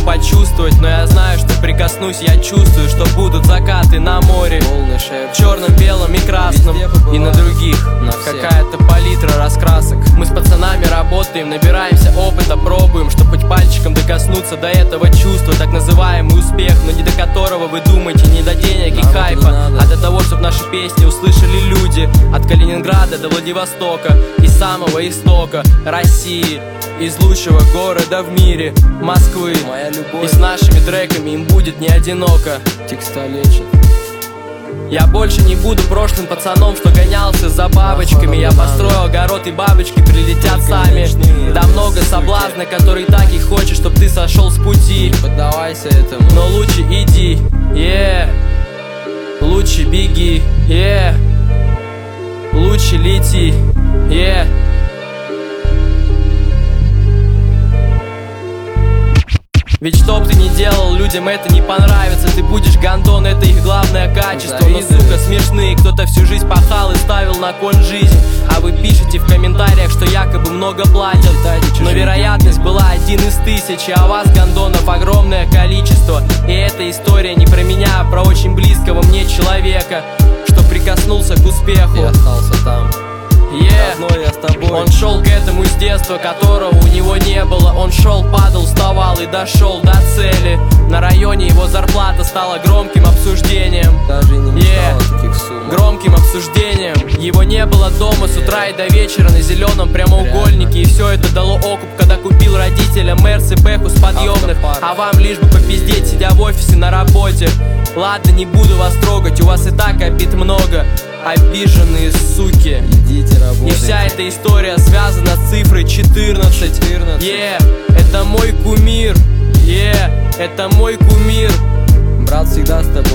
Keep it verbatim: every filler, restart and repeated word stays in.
почувствовать, но я знаю, что прикоснусь, я чувствую, что будут закаты на море, черным, белым и красным, и на других какая-то палитра раскрасок. Мы с пацанами работаем, набираемся опыта, пробуем, чтоб хоть пальчиком докоснуться до этого чувства, так называемый успех, но не до которого вы думаете, не до денег и хайпа, а до того, чтобы наши песни услышали люди. От Калининграда до Владивостока, из самого истока России, из лучшего города в мире, Москвы. И с нашими треками им будет не одиноко. Текста лечит. Я больше не буду прошлым пацаном, что гонялся за бабочками. Я построил огород, и бабочки прилетят сами. Да много соблазна, который так и хочет, чтоб ты сошел с пути. Не поддавайся этому, но лучше иди, yeah. Лучше беги, yeah. Лучше лети, yeah. Ведь что б ты ни делал, людям это не понравится. Ты будешь гондон, это их главное качество. Но, сука, смешные, кто-то всю жизнь пахал и ставил на кон жизнь. А вы пишете в комментариях, что якобы много платят. Но вероятность была один из тысячи, а вас, гондонов, огромное количество. И эта история не про меня, а про очень близкого мне человека, что прикоснулся к успеху и остался там. Yeah. Родной, я с тобой. Он шел к этому с детства, которого у него не было. Он шел, падал, вставал и дошел до цели. На районе его зарплата стала громким обсуждением. Даже не мечтал yeah. о таких суммах. Громким обсуждением. Его не было дома с утра и до вечера на зеленом прямоугольнике. И все это дало окуп, когда купил родителям Мерс и Бэху с подъемных. А вам лишь бы попиздеть, сидя в офисе на работе. Ладно, не буду вас трогать, у вас и так обид много. Обиженные суки. Идите работать. И вся эта история связана с цифрой четырнадцать. четырнадцать. Yeah, это мой кумир. Yeah, это мой кумир. Брат всегда с тобой.